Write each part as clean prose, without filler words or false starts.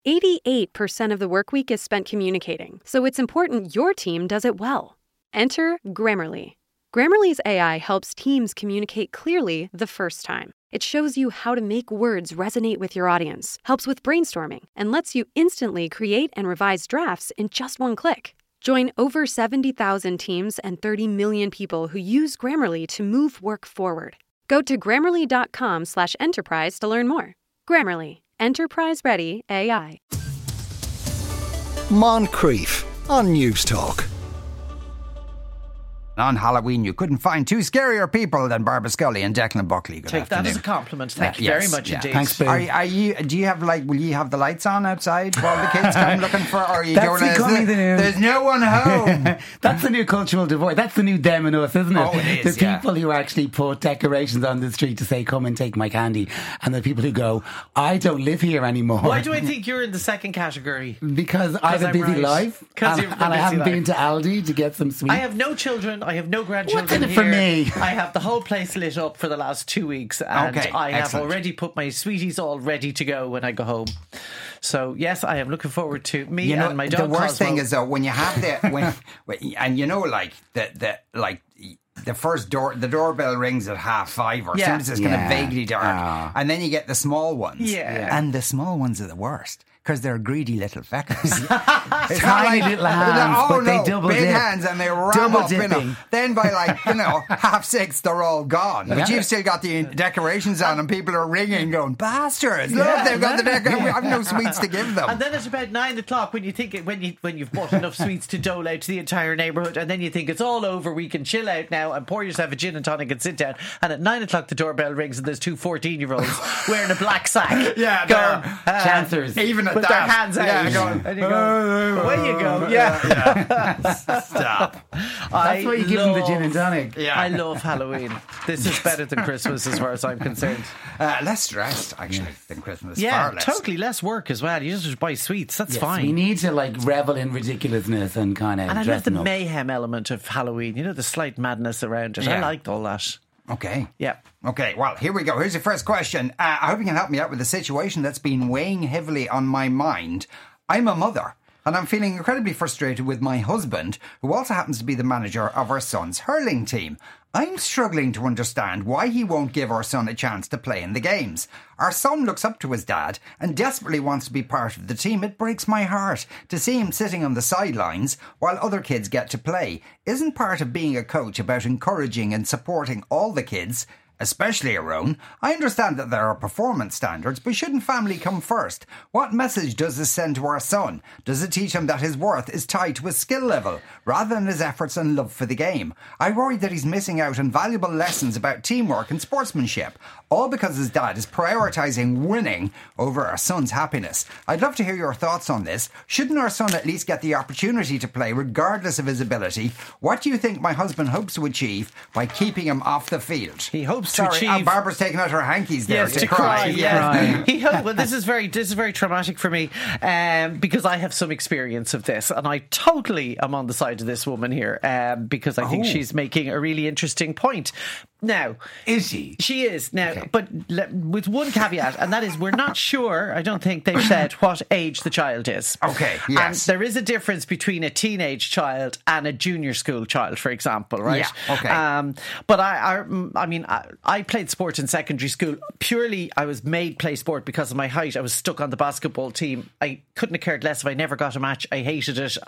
88% of the work week is spent communicating, so it's important your team does it well. Enter Grammarly. Grammarly's AI helps teams communicate clearly the first time. It shows you how to make words resonate with your audience, helps with brainstorming, and lets you instantly create and revise drafts in just one click. Join over 70,000 teams and 30 million people who use Grammarly to move work forward. Go to Grammarly.com/enterprise to learn more. Grammarly. Enterprise-ready AI. Moncrief on News Talk. On Halloween, you couldn't find two scarier people than Barbara Scully and Declan Buckley. Good Take afternoon. that as a compliment. Thank you very much indeed. Thanks, Boo. Do you have will you have the lights on outside while the kids come looking for? Or are you That's going? becoming the new. There's no one home. That's the new cultural divide. That's the new them and us, isn't it? Oh, it is, the people who actually put decorations on the street to say, "Come and take my candy," and the people who go, "I don't live here anymore." Why do I think you're in the second category? Because I have a busy life, and I haven't been to Aldi to get some sweets. I have no children. I have no grandchildren. What's in it for me? I have the whole place lit up for the last 2 weeks, and Okay, I have excellent. already put my sweeties all ready to go when I go home. So yes, I am looking forward to me and my dog. The worst Cosmo. thing is though when you have and you know, like the first the doorbell rings at 5:30 or as soon as it's kind of vaguely dark, and then you get the small ones. And the small ones are the worst. Because they're greedy little feckers. Tiny little hands, but they double big dip. hands, and they ram Double up in dipping. them. Then by 6:30, they're all gone. But you've still got the decorations on, and people are ringing, going, "Bastards! Look, they've got the decorations. We have no sweets to give them." And then it's about 9:00 when you think when you've bought enough sweets to dole out to the entire neighbourhood, and then you think it's all over. We can chill out now and pour yourself a gin and tonic and sit down. And at 9:00 the doorbell rings, and there's two 14-year-olds wearing a black sack. Going, Chancers. Even at with that, their hands out. going, And you go, away you go. Stop. That's why you give them the gin and tonic. Yeah. I love Halloween. This is better than Christmas as far as I'm concerned. Less stressed, actually, than Christmas. Yeah, Far less. totally less work as well. You just buy sweets. That's Yes, fine. we need to revel in ridiculousness and kind of And I love dressing the up. mayhem element of Halloween. You know, the slight madness around it. I Yeah. liked all that. Okay. Yeah. Okay, well, here we go. Here's your first question. I hope you can help me out with a situation that's been weighing heavily on my mind. I'm a mother, and I'm feeling incredibly frustrated with my husband, who also happens to be the manager of our son's hurling team. I'm struggling to understand why he won't give our son a chance to play in the games. Our son looks up to his dad and desperately wants to be part of the team. It breaks my heart to see him sitting on the sidelines while other kids get to play. Isn't part of being a coach about encouraging and supporting all the kids, especially our own? I understand that there are performance standards, but shouldn't family come first? What message does this send to our son? Does it teach him that his worth is tied to his skill level rather than his efforts and love for the game? I worry that he's missing out on valuable lessons about teamwork and sportsmanship, all because his dad is prioritising winning over our son's happiness. I'd love to hear your thoughts on this. Shouldn't our son at least get the opportunity to play regardless of his ability? What do you think my husband hopes to achieve by keeping him off the field? He hopes to Sorry, achieve. Barbara's taking out her hankies there Yes, to cry. Yeah. Yeah. Well, this is very traumatic for me because I have some experience of this, and I totally am on the side of this woman here because I think she's making a really interesting point. Now, Is she? She is now, but with one caveat, and that is we're not sure. I don't think they've said what age the child is. Okay, yes. And there is a difference between a teenage child and a junior school child, for example, right? Yeah, okay. But I mean, I played sport in secondary school. Purely, I was made play sport because of my height. I was stuck on the basketball team. I couldn't have cared less if I never got a match. I hated it.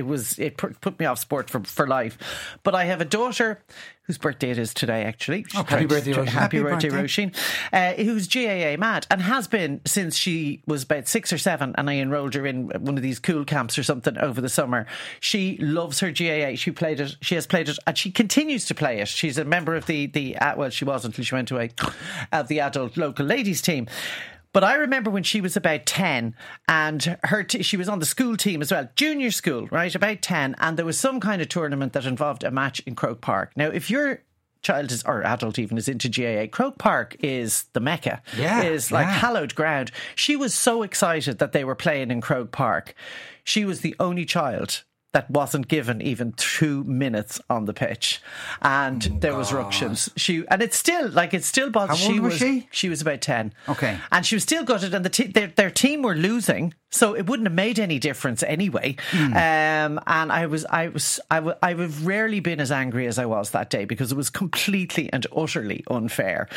It put me off sport for life. But I have a daughter whose birthday it is today, actually. Happy birthday, Roisin. Happy birthday, Roisin. Who's GAA mad and has been since she was about 6 or 7, and I enrolled her in one of these cool camps or something over the summer. She loves her GAA. She played it. She has played it, and she continues to play it. She's a member of the well, she was until she went away, of the adult local ladies team. But I remember when she was about 10 and she was on the school team as well, junior school, right, about 10, and there was some kind of tournament that involved a match in Croke Park. Now, if your child is, or adult even, is into GAA, Croke Park is the mecca. Is like hallowed ground. She was so excited that they were playing in Croke Park. She was the only child that wasn't given even 2 minutes on the pitch, and there was ructions. It's still bothers. How old was she? She was about 10. Okay, and she was still gutted, and their team were losing, so it wouldn't have made any difference anyway. And I've rarely been as angry as I was that day, because it was completely and utterly unfair.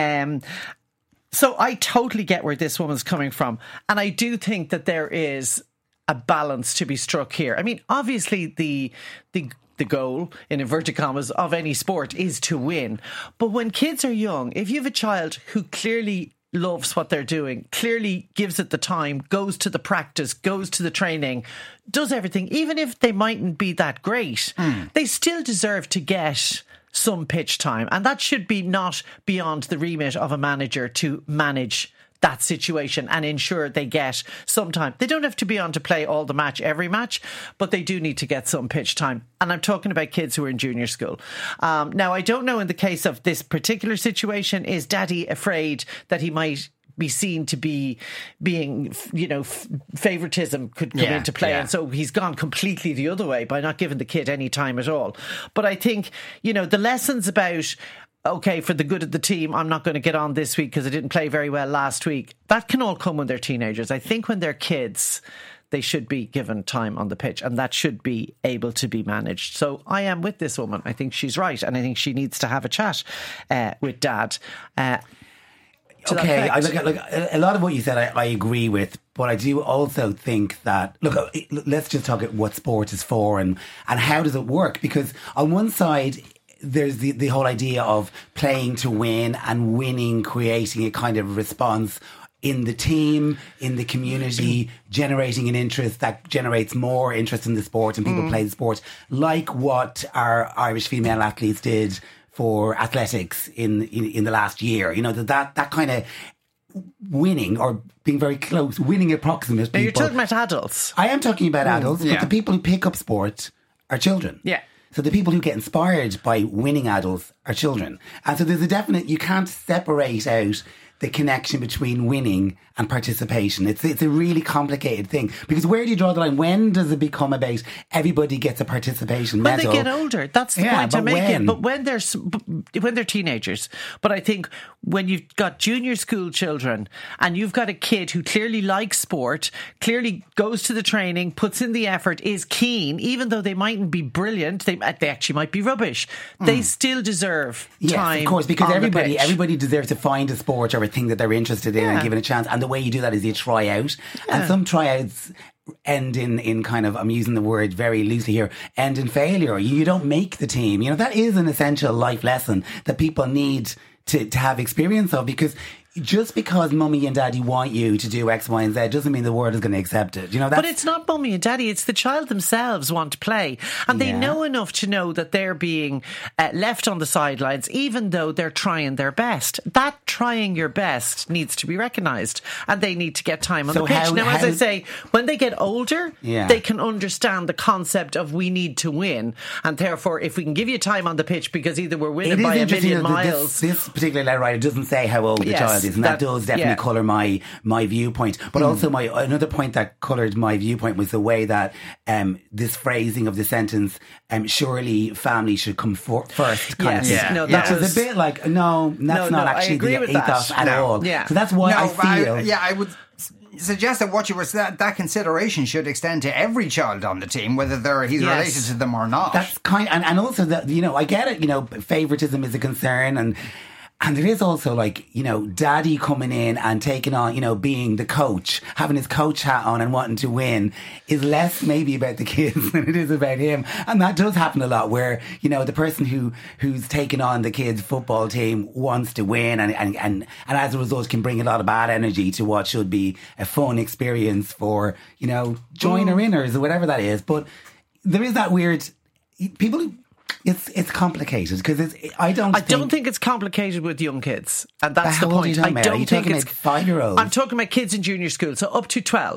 So I totally get where this woman's coming from, and I do think that there is a balance to be struck here. I mean, obviously the goal, in inverted commas, of any sport is to win. But when kids are young, if you have a child who clearly loves what they're doing, clearly gives it the time, goes to the practice, goes to the training, does everything, even if they mightn't be that great, they still deserve to get some pitch time. And that should be not beyond the remit of a manager to manage that situation and ensure they get some time. They don't have to be on to play all the match, every match, but they do need to get some pitch time. And I'm talking about kids who are in junior school. Now, I don't know in the case of this particular situation, is Daddy afraid that he might be seen to be being, favoritism could come into play. And so he's gone completely the other way by not giving the kid any time at all. But I think, the lessons about, okay, for the good of the team, I'm not going to get on this week because I didn't play very well last week, that can all come when they're teenagers. I think when they're kids, they should be given time on the pitch, and that should be able to be managed. So I am with this woman. I think she's right, and I think she needs to have a chat with Dad. Okay, a lot of what you said I agree with, but I do also think that, let's just talk about what sport is for and how does it work, because on one side there's the whole idea of playing to win and winning, creating a kind of response in the team, in the community, generating an interest that generates more interest in the sport and people play the sport, like what our Irish female athletes did for athletics in the last year. That kind of winning, or being very close, winning approximate people. Now you're talking about adults. I am talking about adults, but the people who pick up sport are children. Yeah. So the people who get inspired by winning adults are children. And so there's a definite, you can't separate out the connection between winning and participation. It's a really complicated thing, because where do you draw the line? When does it become about everybody gets a participation medal? When they get older, that's the point I'm making. But when they're teenagers. But I think when you've got junior school children and you've got a kid who clearly likes sport, clearly goes to the training, puts in the effort, is keen, even though they mightn't be brilliant, they actually might be rubbish. They still deserve time. Yes, of course, because on everybody deserves to find a sport or a thing that they're interested in and give it a chance. And the way you do that is you try out. And some tryouts end in kind of, I'm using the word very loosely here, end in failure. You don't make the team. That is an essential life lesson that people need to have experience of, because just because mummy and daddy want you to do X, Y, and Z doesn't mean the world is going to accept it. But it's not mummy and daddy, it's the child themselves want to play. And they know enough to know that they're being left on the sidelines, even though they're trying their best. That trying your best needs to be recognised, and they need to get time on the pitch. As I say, when they get older, they can understand the concept of we need to win. And therefore, if we can give you time on the pitch because either we're winning by a million miles. This particular letter writer doesn't say how old the child is. And that does definitely colour my viewpoint. But also another point that coloured my viewpoint was the way that this phrasing of the sentence, surely family should come first. Which is a bit like, that's not actually the ethos at all. Yeah. So that's why I feel... I would suggest that what you were saying, that consideration should extend to every child on the team, whether he's related to them or not. That's and also that, I get it, favoritism is a concern, and there is also daddy coming in and taking on, being the coach, having his coach hat on and wanting to win is less maybe about the kids than it is about him. And that does happen a lot where, the person who's taking on the kids' football team wants to win and as a result can bring a lot of bad energy to what should be a fun experience for, joiner-inners or whatever that is. But there is that weird, people who, It's complicated because I don't think it's complicated with young kids, and that's the point. I don't think it's 5-year-olds. I'm talking about kids in junior school, so up to 12.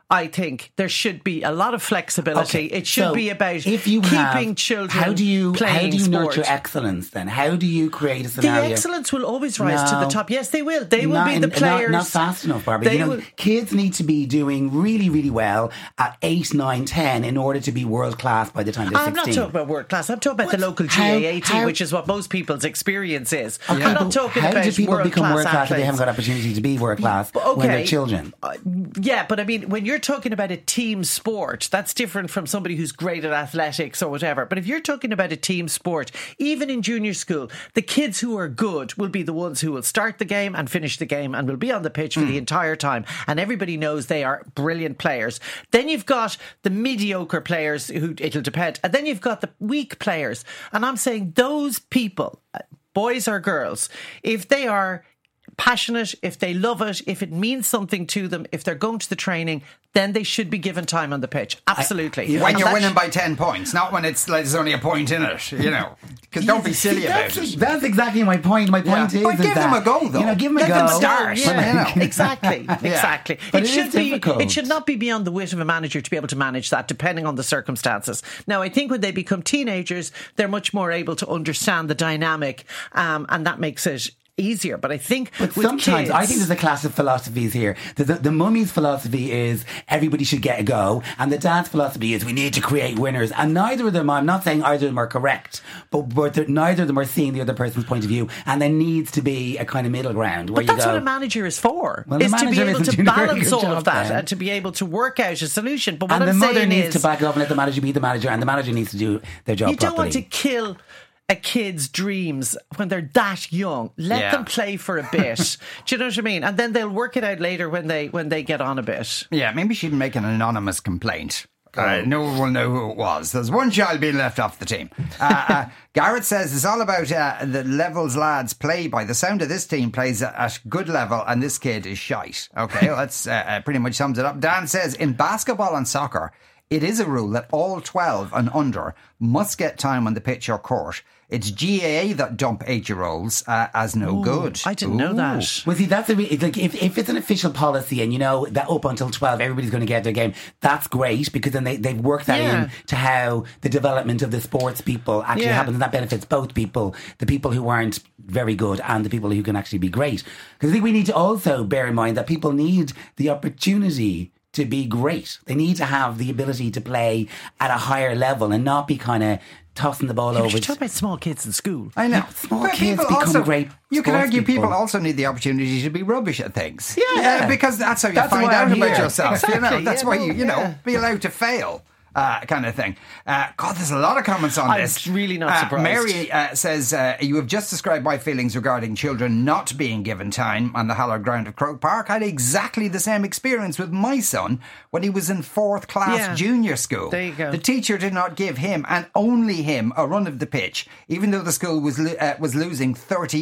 I think there should be a lot of flexibility. Okay, It should so be about if you keeping have, children how do you playing nurture sport. excellence then? How do you create a The scenario? excellence will always rise to the No. top. Yes, they will. They will Not be the in- players. Not fast enough, Barbara. They You know, will- kids need to be doing really, really well at 8, 9, 10 in order to be world class by the time they're I'm 16. not talking about world class. I'm talking about the What? local How- GAA team, how- which is what most people's experience is. Okay, I'm but not talking how about do people become world class if athletes. they haven't got opportunity to be world class when they're children? Yeah, but I mean, when you're talking about a team sport, that's different from somebody who's great at athletics or whatever. But if you're talking about a team sport, even in junior school, the kids who are good will be the ones who will start the game and finish the game and will be on the pitch for the entire time. And everybody knows they are brilliant players. Then you've got the mediocre players who it'll depend. And then you've got the weak players. And I'm saying those people, boys or girls, if they are passionate, if they love it, if it means something to them, if they're going to the training, then they should be given time on the pitch. Absolutely. When And you're that winning by 10 points, not when it's like there's only a point in it, you know. Because don't be silly about it. That's exactly my point. My point is, But is give that, them a go, though. You know, give them a Let go. them start. Yeah, You know. exactly. Exactly. But It it should is be. difficult. It should not be beyond the wit of a manager to be able to manage that, depending on the circumstances. Now, I think when they become teenagers, they're much more able to understand the dynamic, and that makes it easier. But I think But with sometimes kids, I think there's a clash of philosophies here. The mummy's philosophy is everybody should get a go, and the dad's philosophy is we need to create winners. And neither of them, I'm not saying either of them are correct, but neither of them are seeing the other person's point of view, and there needs to be a kind of middle ground where But that's you go. what a manager is for, Well, the is to be manager able isn't to doing a very balance good all of job that then. and to be able to work out a solution. But what And the I'm mother saying needs is, to back up and let the manager be the manager, and the manager needs to do their job you don't properly. want to kill a kid's dreams when they're that young. Let them play for a bit. Do you know what I mean? And then they'll work it out later when they get on a bit. Yeah, maybe she'd make an anonymous complaint. No one will know who it was. There's one child being left off the team. Garrett says it's all about the levels lads play by. The sound of this team plays at good level and this kid is shite. Okay, well, that's pretty much sums it up. Dan says in basketball and soccer, it is a rule that all 12 and under must get time on the pitch or court. It's GAA that dump 8-year-olds as no good. I didn't know that. Well, see, that's it's like if it's an official policy and you know that up until 12 everybody's going to get their game, that's great because then they've worked that in to how the development of the sports people actually happens, and that benefits both people, the people who aren't very good and the people who can actually be great. Because I think we need to also bear in mind that people need the opportunity to be great. They need to have the ability to play at a higher level and not be kind of tossing the ball over. You talk about small kids in school. I know. Small But kids people become great You can sports argue people people. also need the opportunity to be rubbish at things. Yeah. Because that's how you That's find why out I'm about here. yourself. You know, Exactly. that's Yeah, why no, you know, yeah. be allowed to fail. Kind of thing. God, there's a lot of comments on I'm this. really not surprised. Mary says, you have just described my feelings regarding children not being given time on the hallowed ground of Croke Park. I had exactly the same experience with my son when he was in 4th class junior school. There you go. The teacher did not give him and only him a run of the pitch, even though the school was losing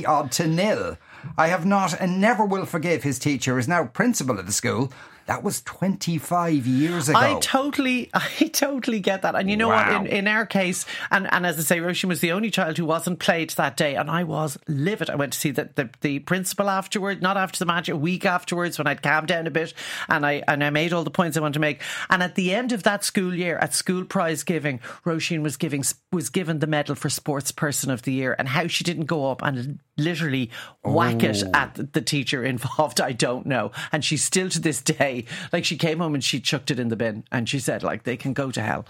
30-0. I have not and never will forgive his teacher, who is now principal of the school. That was 25 years ago. I totally get that. And you know what? In our case, and as I say, Roisin was the only child who wasn't played that day, and I was livid. I went to see the principal afterward, not after the match, a week afterwards when I'd calmed down a bit, and I made all the points I wanted to make. And at the end of that school year, at school prize giving, Roisin was given the medal for Sports Person of the Year, and how she didn't go up and literally whack it at the teacher involved, I don't know. And she's still to this day, like, she came home and she chucked it in the bin and she said, like, they can go to hell.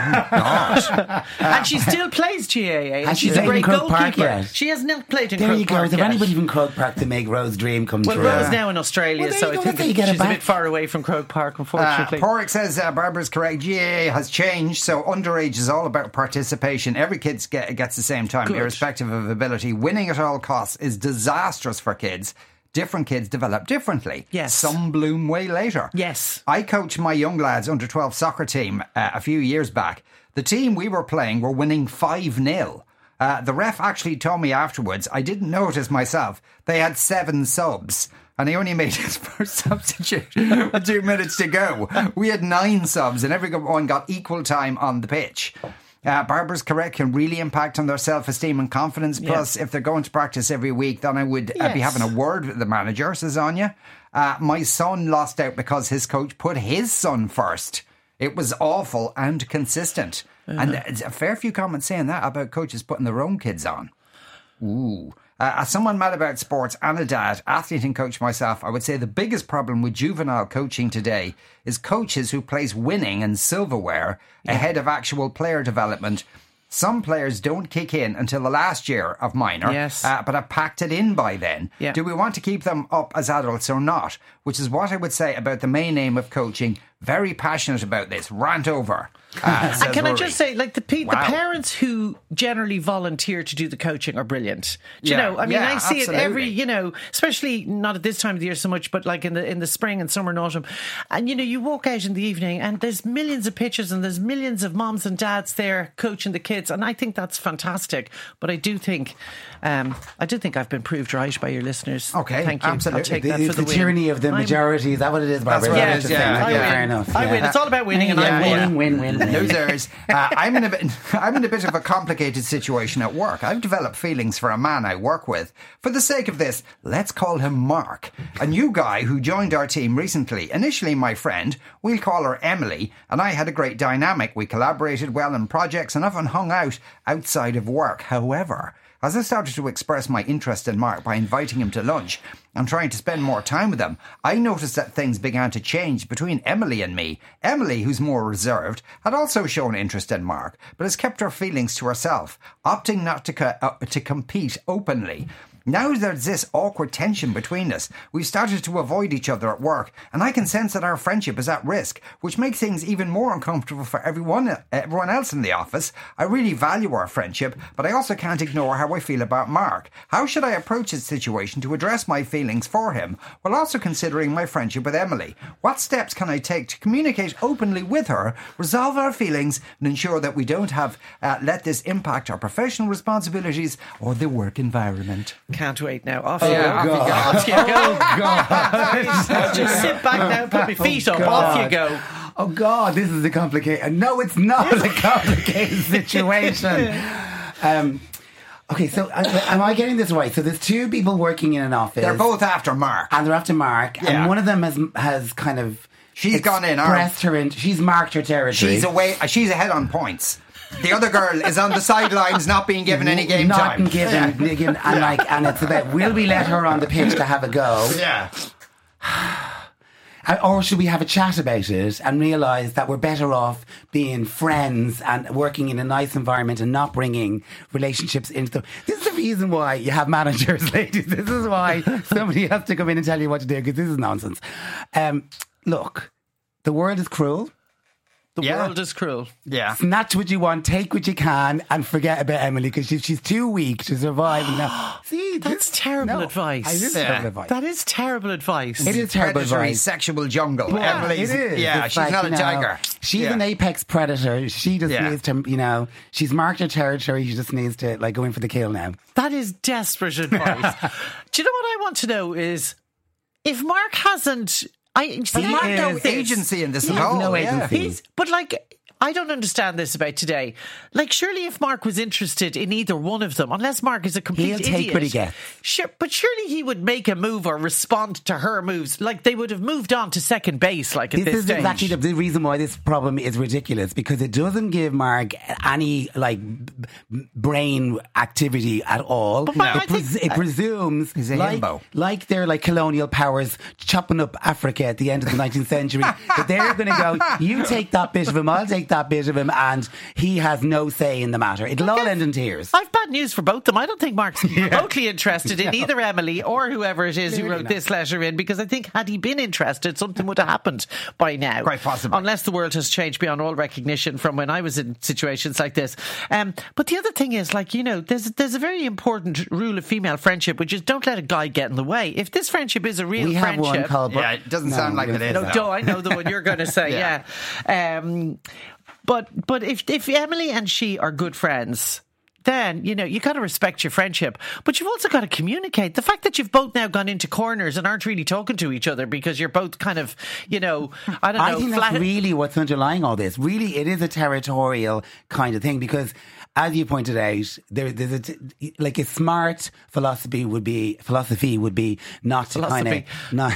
And she still plays GAA, and she's a great Croke Park goalkeeper. yet? She has not played in There Croke you go. Park Is there yet. anybody from Croke Park to make Rose's dream come Well, true? Rose now in Australia, Well, there so you I go, think that's how you get it she's a back. bit far away from Croke Park, unfortunately. Porrick says, Barbara's correct. GAA has changed, so underage is all about participation. Every kid gets the same time, Good. irrespective of ability. Winning at all costs is disastrous for kids. Different kids develop differently. Yes. Some bloom way later. Yes. I coached my young lads under 12 soccer team a few years back. The team we were playing were winning 5-0. The ref actually told me afterwards, I didn't notice myself, they had 7 subs. And he only made his first substitute with 2 minutes to go. We had 9 subs and everyone got equal time on the pitch. Barbara's correct, can really impact on their self-esteem and confidence. Plus, if they're going to practice every week, then I would be Yes. having a word with the manager, says Anya. My son lost out because his coach put his son first. It was awful and consistent. And there's a fair few comments saying that about coaches putting their own kids on. Ooh. As someone mad about sports and a dad, athlete and coach myself, I would say the biggest problem with juvenile coaching today is coaches who place winning and silverware ahead of actual player development. Some players don't kick in until the last year of minor, but have packed it in by then. Yeah. Do we want to keep them up as adults or not? Which is what I would say about the main aim of coaching. Very passionate about this. Rant over. And can I just say, like, the parents who generally volunteer to do the coaching are brilliant. Do you know? I mean, I see it every, you know, especially not at this time of the year so much, but like in the spring and summer and autumn. And, you know, you walk out in the evening and there's millions of pictures and there's millions of moms and dads there coaching the kids. And I think that's fantastic. But I do think I've been proved right by your listeners. Okay, thank you. absolutely. I'll take that for It's the the win. tyranny of the majority. Is that what it is, Barbara? That's what it is, Fair enough. I win. It's all about winning, and I win. Losers. I'm in a bit of a complicated situation at work. I've developed feelings for a man I work with. For the sake of this, let's call him Mark, a new guy who joined our team recently. Initially my friend, we'll call her Emily, and I had a great dynamic. We collaborated well in projects and often hung out outside of work. However, as I started to express my interest in Mark by inviting him to lunch and trying to spend more time with him, I noticed that things began to change between Emily and me. Emily, who's more reserved, had also shown interest in Mark, but has kept her feelings to herself, opting not to compete openly. Now there's this awkward tension between us. We've started to avoid each other at work, and I can sense that our friendship is at risk, which makes things even more uncomfortable for everyone else in the office. I really value our friendship, but I also can't ignore how I feel about Mark. How should I approach this situation to address my feelings for him, while also considering my friendship with Emily? What steps can I take to communicate openly with her, resolve our feelings, and ensure that we don't have let this impact our professional responsibilities or the work environment? Can't wait now. Off you go. Off you go. Oh, God. Just sit back now, put my feet up. Off you go. Oh, God, this is a complicated... No, it's not a complicated situation. Okay, so am I getting this right? So there's two people working in an office. They're both after Mark. And they're after Mark. Yeah. And one of them has kind of... She's gone in. She's marked her territory. She's away. She's ahead on points. The other girl is on the sidelines, not being given any game time. Not given, and it's about, will we let her on the pitch to have a go? Yeah. Or should we have a chat about it and realise that we're better off being friends and working in a nice environment and not bringing relationships into them? This is the reason why you have managers, ladies. This is why somebody has to come in and tell you what to do, because this is nonsense. Look, the world is cruel. The world is cruel. Yeah. Snatch what you want, take what you can, and forget about Emily, because she's too weak to survive. Now, see, that's terrible advice. It is terrible advice. That is terrible advice. It is terrible Predatory advice. sexual jungle. Yeah, Emily's, it is. Yeah, It's she's like, not a tiger. She's an apex predator. She just needs to, she's marked her territory. She just needs to go in for the kill now. That is desperate advice. Do you know what I want to know is, if Mark hasn't... Mark no agency in this at all. No agency. But I don't understand this about today. Surely if Mark was interested in either one of them, unless Mark is a complete idiot, he'll take what he gets. Sure, but surely he would make a move or respond to her moves. They would have moved on to second base. At this is stage. Exactly the reason why this problem is ridiculous, because it doesn't give Mark any brain activity at all. But it presumes he's a himbo. Like they're colonial powers chopping up Africa at the end of the 19th century. That they're going to go, you take that bit of him, I'll take that bit of him, and he has no say in the matter. It'll all end in tears. I've bad news for both of them. I don't think Mark's remotely interested in either Emily or whoever it is who wrote this letter in, because I think had he been interested, something would have happened by now. Quite possibly. Unless the world has changed beyond all recognition from when I was in situations like this. But the other thing is, there's a very important rule of female friendship, which is don't let a guy get in the way. If this friendship is a real friendship... We have one called... Yeah, it doesn't sound like it is. No, I know the one you're going to say, yeah. But if Emily and she are good friends, then, you got to respect your friendship. But you've also got to communicate. The fact that you've both now gone into corners and aren't really talking to each other because you're both kind of, I think that's really what's underlying all this. Really, it is a territorial kind of thing, because as you pointed out, there's a smart philosophy would be not to kind of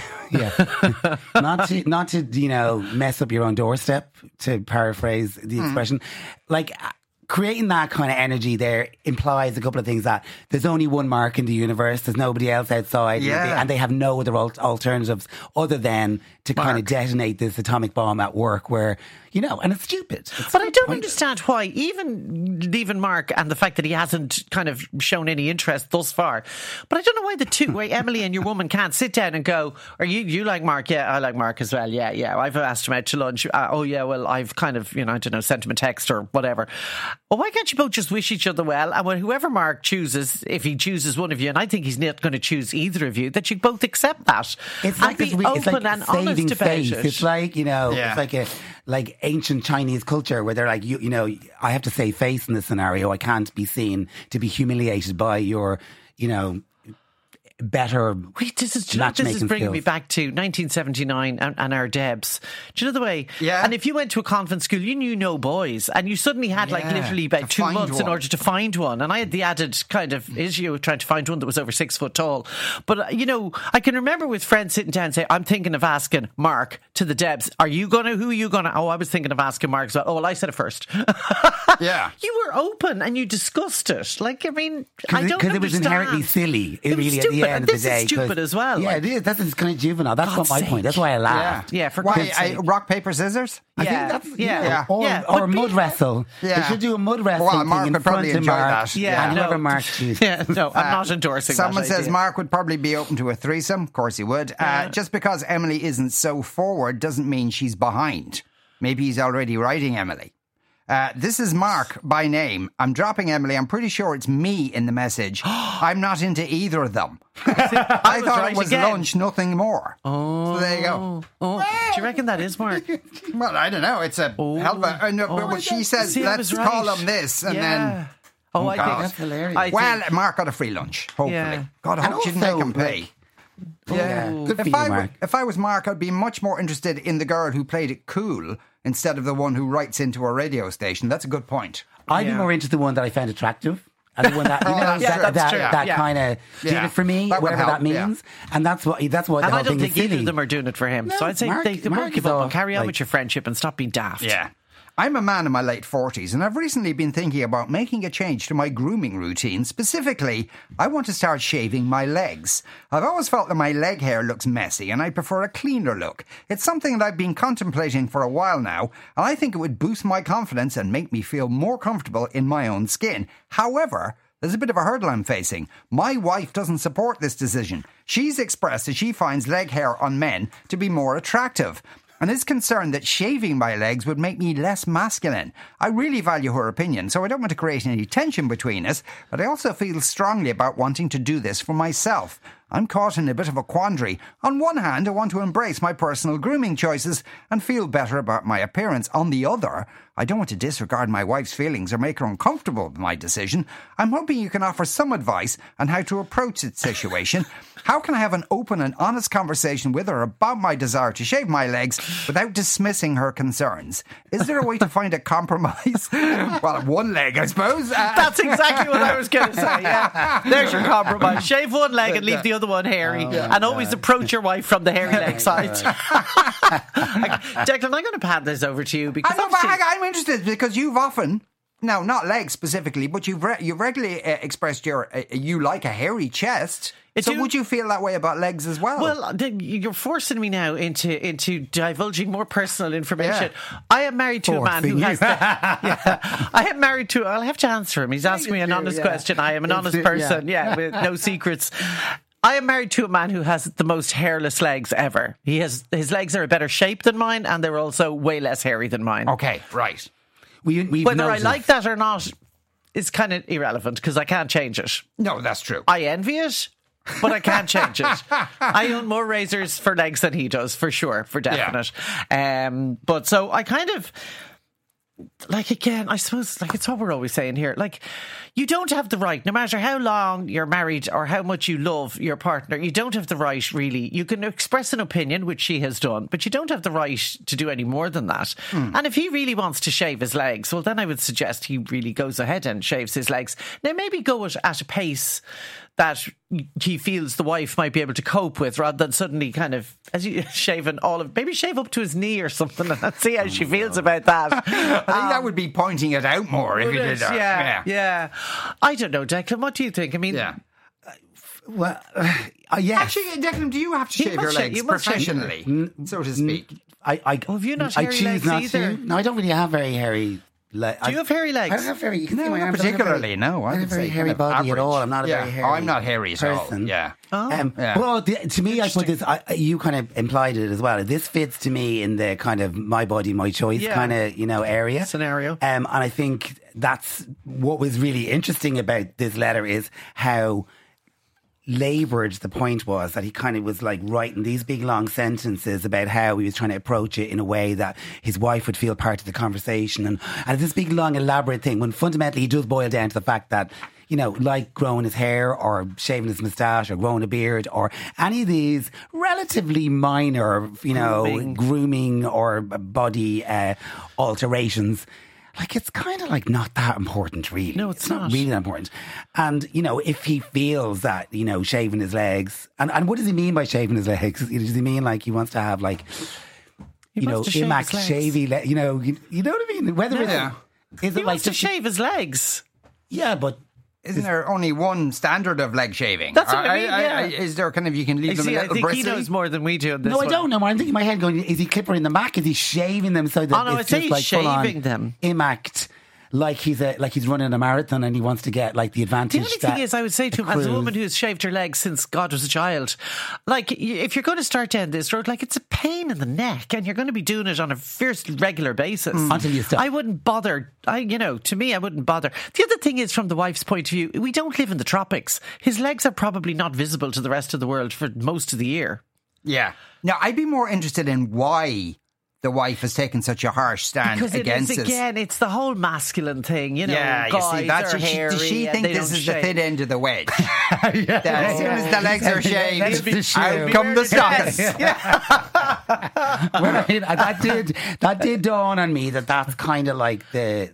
not to mess up your own doorstep, to paraphrase the expression. Like, creating that kind of energy there implies a couple of things: that there's only one Mark in the universe, there's nobody else outside, and they have no other alternatives other than to kind of detonate this atomic bomb at work, where, and it's stupid. But I don't understand why, even leaving Mark and the fact that he hasn't kind of shown any interest thus far, but I don't know why Emily and your woman can't sit down and go, are you like Mark? Yeah, I like Mark as well. Yeah, I've asked him out to lunch. I've kind of, I don't know, sent him a text or whatever. Well, why can't you both just wish each other well? And when whoever Mark chooses, if he chooses one of you, and I think he's not going to choose either of you, that you both accept that. It's like be open and honest about face. it. It's like, it's like ancient Chinese culture where they're like, I have to save face in this scenario. I can't be seen to be humiliated by your, better. Wait, this is bringing me back to 1979 and our Debs. Do you know the way? Yeah. And if you went to a convent school, you knew no boys, and you suddenly had literally about 2 months in order to find one. And I had the added kind of issue of trying to find one that was over 6 foot tall. But I can remember with friends sitting down and say, I'm thinking of asking Mark to the Debs. Who are you gonna? Oh, I was thinking of asking Mark as well. Oh, well, I said it first. Yeah. You were open and you discussed it. Like, I mean, I don't understand. Because it was inherently silly. It really, stupid. At the end of the day. Is stupid as well. Yeah, it is. That's kind of juvenile. That's not my point. That's why I laughed. Yeah, for why, God's sake. rock, paper, scissors? I think that's or a But mud wrestle. Yeah. They should do a mud wrestling Well, Mark thing in would front probably of enjoy Mark. that. Yeah, and no. whoever Mark chooses. Yeah, no, I'm not endorsing Someone that says idea. Mark would probably be open to a threesome. Of course he would. Just because Emily isn't so forward doesn't mean she's behind. Maybe he's already writing Emily. This is Mark by name. I'm dropping Emily. I'm pretty sure it's me in the message. I'm not into either of them. I thought right it was again. lunch, nothing more. So there you go. Oh, do you reckon that is Mark? Well, I don't know. It's a hell of a... but she says, See, I let's was call right. him this, and Yeah. then... Oh, I God. think That's hilarious. I Well, think- Mark got a free lunch, hopefully. Yeah. God, I And hope she didn't also, make him pay. Yeah. Good for If you, Mark. if I was Mark, I'd be much more interested in the girl who played it cool instead of the one who writes into a radio station. That's a good point. I'd be more into the one that I found attractive. And the one that, that's true. that Yeah. kind of did Yeah. it for me, That would whatever help, that means. And that's what the And whole I don't thing is think either silly. of them are doing it for him. No, So I'd say Mark- they Mark both give is up all, and carry on like- with your friendship and stop being daft. Yeah. I'm a man in my late 40s and I've recently been thinking about making a change to my grooming routine. Specifically, I want to start shaving my legs. I've always felt that my leg hair looks messy and I prefer a cleaner look. It's something that I've been contemplating for a while now, and I think it would boost my confidence and make me feel more comfortable in my own skin. However, there's a bit of a hurdle I'm facing. My wife doesn't support this decision. She's expressed that she finds leg hair on men to be more attractive, and is concerned that shaving my legs would make me less masculine. I really value her opinion, so I don't want to create any tension between us, but I also feel strongly about wanting to do this for myself. I'm caught in a bit of a quandary. On one hand, I want to embrace my personal grooming choices and feel better about my appearance. On the other, I don't want to disregard my wife's feelings or make her uncomfortable with my decision. I'm hoping you can offer some advice on how to approach the situation. How can I have an open and honest conversation with her about my desire to shave my legs without dismissing her concerns? Is there a way to find a compromise? Well, one leg, I suppose. That's exactly what I was going to say, yeah. There's your compromise. Shave one leg and leave the other one hairy. And always approach your wife from the hairy leg side. Declan, I'm going to hand this over to you because I know, but obviously- I'm interested because you've often... No, not legs specifically, but you've regularly expressed you like a hairy chest. So would you feel that way about legs as well? Well, you're forcing me now into divulging more personal information. Yeah. I am married to a man who has... I am married to... I'll have to answer him. He's asked me an honest question. I am an honest person, with no secrets. I am married to a man who has the most hairless legs ever. His legs are a better shape than mine, and they're also way less hairy than mine. Okay, right. We've Whether I noticed- like that or not is kind of irrelevant because I can't change it. No, that's true. I envy it, but I can't change it. I own more razors for legs than he does, for sure, for definite. But so I kind of... like, again, I suppose, like, it's what we're always saying here. Like, you don't have the right, no matter how long you're married or how much you love your partner, you don't have the right, really. You can express an opinion, which she has done, but you don't have the right to do any more than that. And if he really wants to shave his legs, well, then I would suggest he really goes ahead and shaves his legs. Now, maybe go at a pace that he feels the wife might be able to cope with, rather than suddenly kind of, as you shaving all of, maybe shave up to his knee or something and see how she feels about that. I think that would be pointing it out more if you did that. Yeah. I don't know, Declan. What do you think? I mean, Well, yes. Actually, Declan, do you have to shave your legs professionally, so to speak? have you not hairy choose legs not either? to. No, I don't really have very hairy legs. Do you have hairy legs? I don't have very. You can see No, my not arms. particularly. No, I don't have a would very say hairy kind of body at average. all. I'm not a very hairy. I'm not hairy at all. person. Yeah. Well, to me, I put this. You kind of implied it as well. This fits to me in the kind of my body, my choice kind of area Scenario. And I think that's what was really interesting about this letter is how laboured the point was, that he kind of was like writing these big long sentences about how he was trying to approach it in a way that his wife would feel part of the conversation, and this big long elaborate thing, when fundamentally he does boil down to the fact that, like growing his hair or shaving his moustache or growing a beard or any of these relatively minor, grooming or body alterations, like, it's kind of like not that important, really. No, it's not really that important. And, if he feels that, shaving his legs, and what does he mean by shaving his legs? Does he mean like he wants to have like, Imac shavy legs? You know what I mean? Whether is He it like wants to just shave his legs. Yeah, but Isn't there only one standard of leg shaving? That's what I mean, yeah. Is there kind of, you can leave them a I little think bristly? he knows more than we do on this no, I one. don't know. I'm thinking in my head going, is he clippering them back? Is he shaving them so that Oh, no, it's I'd say just like he's full on shaving them. imact, like he's running a marathon and he wants to get like the advantage. The only thing is, I would say to him, as a woman who's shaved her legs since God was a child, like, if you're going to start down this road, like, it's a pain in the neck and you're going to be doing it on a fierce, regular basis. Until you stop. I wouldn't bother. To me, I wouldn't bother. The other thing is, from the wife's point of view, we don't live in the tropics. His legs are probably not visible to the rest of the world for most of the year. Yeah. Now, I'd be more interested in why the wife has taken such a harsh stand Because against it is, us. again, it's the whole masmasculine thing, Yeah, you guys see, that's are hairy does she and think they this don't is the shave. thin end of the wedge? That as soon as the legs are That's the shaved, shoe. out come the stockings. Well, that did dawn on me that's kind of like there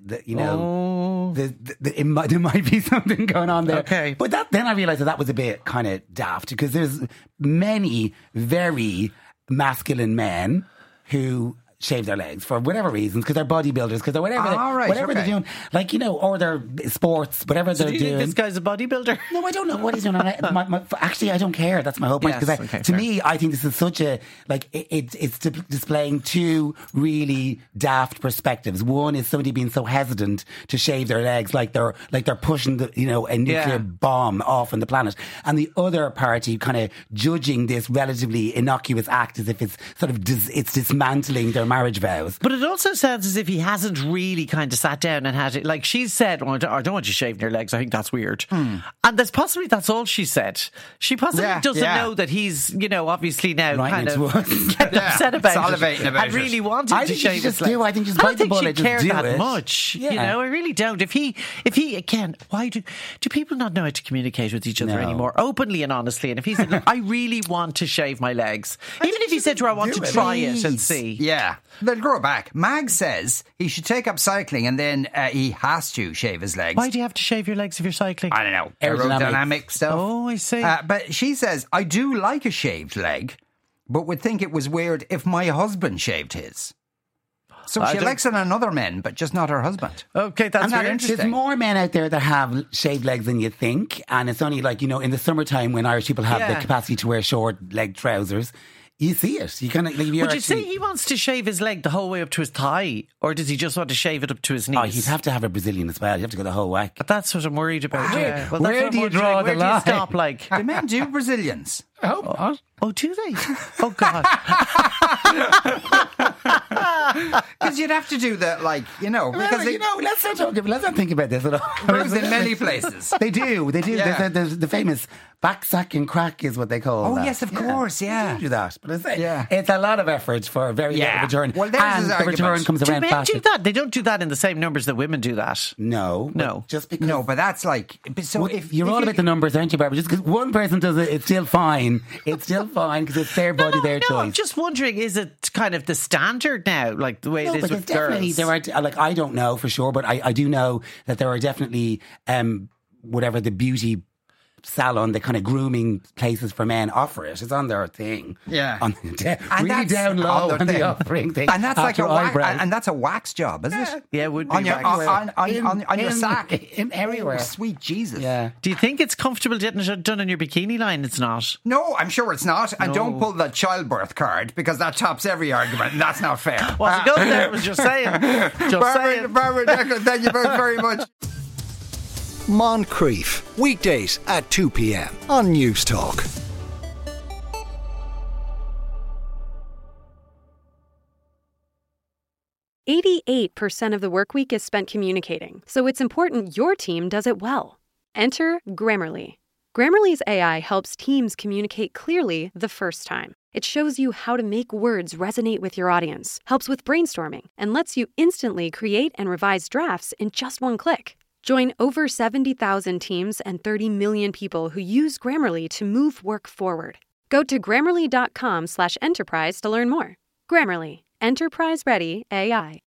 might be something going on there. Okay. But then I realised that was a bit kind of daft, because there's many very masculine men who shave their legs for whatever reasons, because they're bodybuilders, because they're whatever they're doing, like, or they're sports, whatever they're Do you doing. think this guy's a bodybuilder? No, I don't know what he's doing. Actually, I don't care. That's my whole point. Yes, Because okay, to fair. me, I think this is such a, like, it's displaying two really daft perspectives. One is somebody being so hesitant to shave their legs, like they're pushing a nuclear bomb off on the planet, and the other party kind of judging this relatively innocuous act as if it's sort of it's dismantling their marriage vows. But it also sounds as if he hasn't really kind of sat down and had it. Like, she said, I don't want you shaving your legs. I think that's weird. And that's all she said. She possibly doesn't know that he's, obviously now Right kind into of it. getting upset about Salivating it. about and it. really wanted I to think you shave just his legs. do. I think just I bite don't the think bullet, she just cared do that it. much. Yeah. I really don't. If he again, why do people not know how to communicate with each other No. anymore, openly and honestly? And if he said, look, I really want to shave my legs, even if he said to her, I want to try it and see. Yeah, they'll grow back. Mag says he should take up cycling and then he has to shave his legs. Why do you have to shave your legs if you're cycling? I don't know, Aerodynamics. aerodynamic stuff. Oh, I see. But she says, I do like a shaved leg, but would think it was weird if my husband shaved his. So I she don't- likes it on another men, but just not her husband. Okay, that's I'm not weird. interested. There's more men out there that have shaved legs than you think, and it's only like, in the summertime when Irish people have the capacity to wear short leg trousers, you see it. You kind of like. Would you say he wants to shave his leg the whole way up to his thigh, or does he just want to shave it up to his knees? Oh, you'd have to have a Brazilian as well. You have to go the whole whack. But that's what I'm worried about. Where- yeah. Well, where that's what do I'm you draw wondering. the Where do you line? stop? Like, Do men do Brazilians? I hope not. Oh, do they? Oh, God. Because you'd have to do that, like, because Let's not think about this at all. grows in many places. They do. Yeah. There's the famous backsack and crack is what they call Oh, that. yes, of course, yeah. They do that. But Yeah. it's a lot of effort for a very little return. Well, there's and his the argument. return comes Do around men fast. do that? They don't do that in the same numbers that women do that. No. No. Just because... No, but that's like... So Well, if you're all about the numbers, aren't you, Barbara? Just because one person does it, it's still fine. It's still fine because it's their body, their choice. I'm just wondering, is it kind of the standard now, like the way it is but with definitely girls? there are, like, I don't know for sure, but I do know that there are definitely whatever the beauty salon, the kind of grooming places for men offer it. It's on their thing. Yeah. Really down low on the offering thing. And that's like a eyebrows. and that's a wax job, isn't it? Yeah, it would be On your, wax. on your sack. In everywhere. Oh, sweet Jesus. Yeah. Do you think it's comfortable getting it done on your bikini line? It's not. No, I'm sure it's not. And don't pull the childbirth card because that tops every argument and that's not fair. What's it going there? I was just saying. Barbara Declan, thank you both very much. Moncrief, weekdays at 2 p.m. on News Talk. %88 of the work week is spent communicating, so it's important your team does it well. Enter Grammarly. Grammarly's AI helps teams communicate clearly the first time. It shows you how to make words resonate with your audience, helps with brainstorming, and lets you instantly create and revise drafts in just one click. Join over 70,000 teams and 30 million people who use Grammarly to move work forward. Go to Grammarly.com/enterprise to learn more. Grammarly. Enterprise-ready AI.